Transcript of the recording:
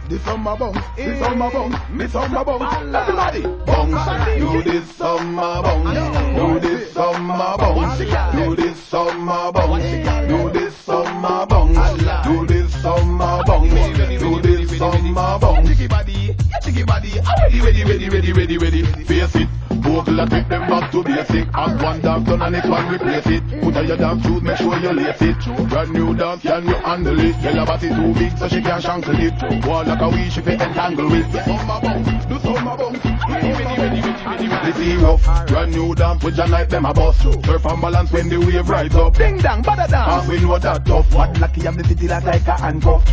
This summer bounce, this summer bounce, me summer bounce. Everybody, bounce. Do this summer bounce. Do this summer bounce. Do this summer bounce. Do this summer bounce. Do this summer bounce. Do this summer bounce. Jiggy body, ready. Face it. Vocal and take them back to basic. Act one dance done and next one replace it. Put on your dance shoes, make sure you lace it. Brand new dance, can you handle it? Yellow body too big so she can't shankle it. Wall like a wish if you entangle it. Summer bounce, do summer bounce. This is rough, brand new dance with your night them a bust. Surf and balance when the wave rise up. Ding dang, bada dance. And we know that tough. One lucky of the city like a handcuff.